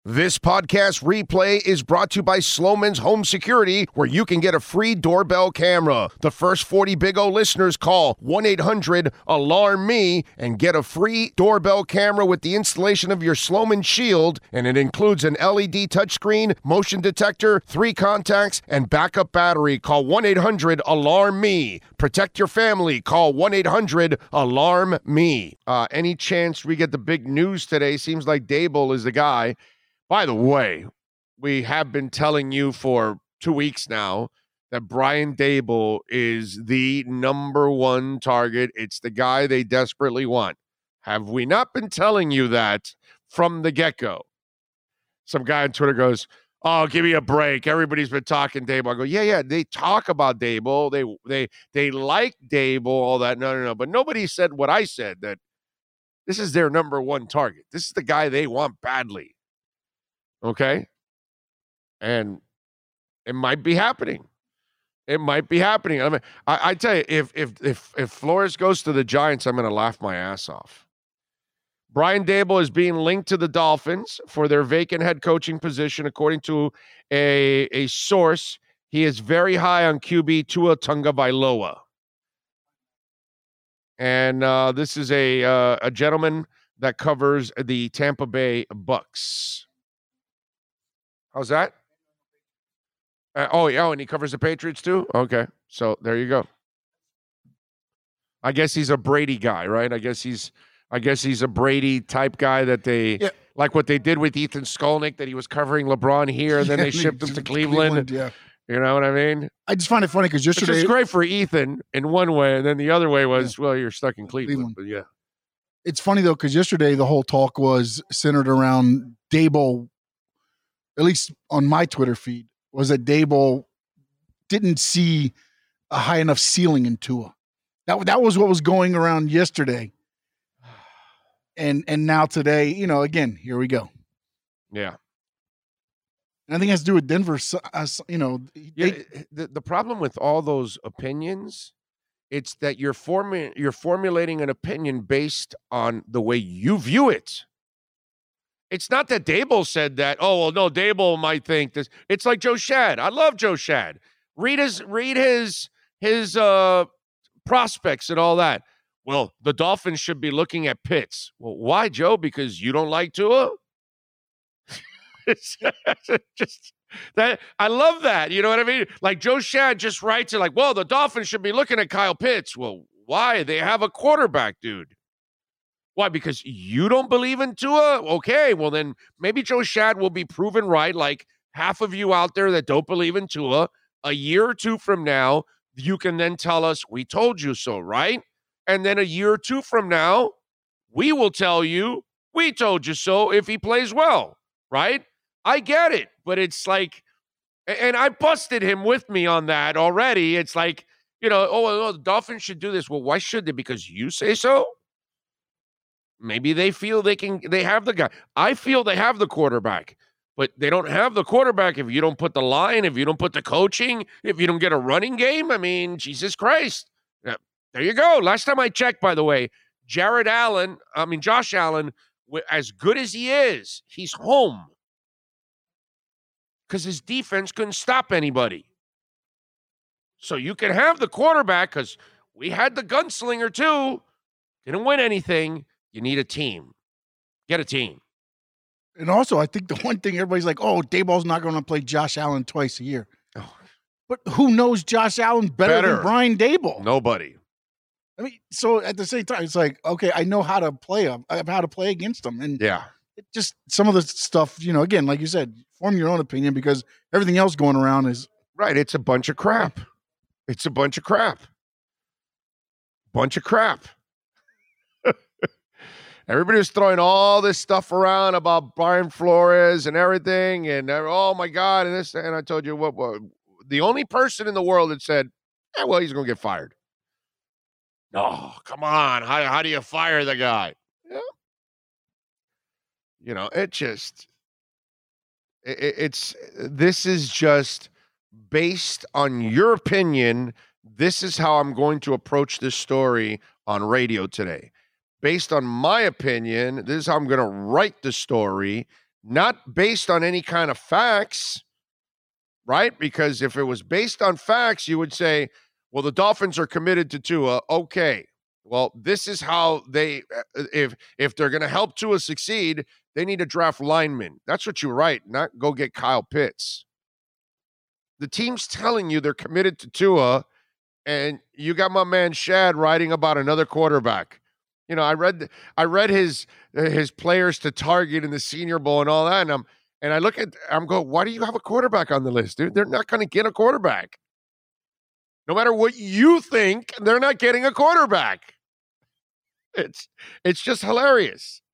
This podcast replay is brought to you by Sloman's Home Security, where you can get a free doorbell camera. The first 40 Big O listeners call 1-800-ALARM-ME and get a free doorbell camera with the installation of your Sloman Shield, and it includes an LED touchscreen, motion detector, 3 contacts, and backup battery. Call 1-800-ALARM-ME. Protect your family. Call 1-800-ALARM-ME. Any chance we get the big news today? Seems like Daboll is the guy. By the way, we have been telling you for 2 weeks now that Brian Daboll is the number one target. It's the guy they desperately want. Have we not been telling you that from the get-go? Some guy on Twitter goes, "Oh, give me a break. Everybody's been talking Daboll." I go, yeah. They talk about Daboll. They like Daboll, all that. No. But nobody said what I said, that this is their number one target. This is the guy they want badly. Okay? And it might be happening. It might be happening. I mean, I tell you, if Flores goes to the Giants, I'm going to laugh my ass off. Brian Daboll is being linked to the Dolphins for their vacant head coaching position, according to a source. He is very high on QB Tua Tagovailoa. And this is a gentleman that covers the Tampa Bay Bucks. How's that? And he covers the Patriots too? Okay, so there you go. I guess he's a Brady guy, right? I guess he's a Brady type guy that they like what they did with Ethan Skolnick, that he was covering LeBron here, and then they shipped him to Cleveland. Yeah. You know what I mean? I just find it funny because yesterday... It's great for Ethan in one way, and then the other way was, well, you're stuck in Cleveland. But yeah. It's funny, though, because yesterday the whole talk was centered around Daboll, at least on my Twitter feed, was that Daboll didn't see a high enough ceiling in Tua. That was what was going around yesterday. And now today, again, here we go. Yeah. And I think it has to do with Denver. The problem with all those opinions, it's that you're formulating an opinion based on the way you view it. It's not that Daboll said that. Oh, well, no, Daboll might think this. It's like Joe Schad. I love Joe Schad. Read his prospects and all that. Well, the Dolphins should be looking at Pitts. Well, why, Joe? Because you don't like Tua? It's just that. I love that. You know what I mean? Like Joe Schad just writes it like, well, the Dolphins should be looking at Kyle Pitts. Well, why? They have a quarterback, dude. Why? Because you don't believe in Tua? Okay, well then maybe Joe Schad will be proven right, like half of you out there that don't believe in Tua. A year or two from now, you can then tell us, we told you so, right? And then a year or two from now, we will tell you, we told you so if he plays well, right? I get it, but it's like, and I busted him with me on that already. It's like, the Dolphins should do this. Well, why should they? Because you say so? Maybe they feel they have the guy. I feel they have the quarterback, but they don't have the quarterback if you don't put the line, if you don't put the coaching, if you don't get a running game. I mean, Jesus Christ. Yeah, there you go. Last time I checked, by the way, Josh Allen, as good as he is, he's home because his defense couldn't stop anybody. So you can have the quarterback because we had the gunslinger too. Didn't win anything. You need a team. Get a team. And also, I think the one thing everybody's like, oh, Daboll's not going to play Josh Allen twice a year. Oh. But who knows Josh Allen better than Brian Daboll? Nobody. I mean, so at the same time, it's like, okay, I know how to play him. I have how to play against him. And yeah, just some of the stuff, again, like you said, form your own opinion because everything else going around is... Right, it's a bunch of crap. It's a bunch of crap. Bunch of crap. Everybody was throwing all this stuff around about Brian Flores and everything, and oh my God, and this, and I told you what the only person in the world that said, well, he's going to get fired. No, come on, how do you fire the guy? Yeah. This is just based on your opinion. This is how I'm going to approach this story on radio today. Based on my opinion, this is how I'm going to write the story. not based on any kind of facts, right? Because if it was based on facts, you would say, well, the Dolphins are committed to Tua. Okay. Well, this is how they if they're going to help Tua succeed, they need to draft linemen. That's what you write, not go get Kyle Pitts. The team's telling you they're committed to Tua, and you got my man Shad writing about another quarterback. You know, I read his players to target in the Senior Bowl and all that, and I'm going, why do you have a quarterback on the list, dude? They're not going to get a quarterback. No matter what you think, they're not getting a quarterback. It's just hilarious.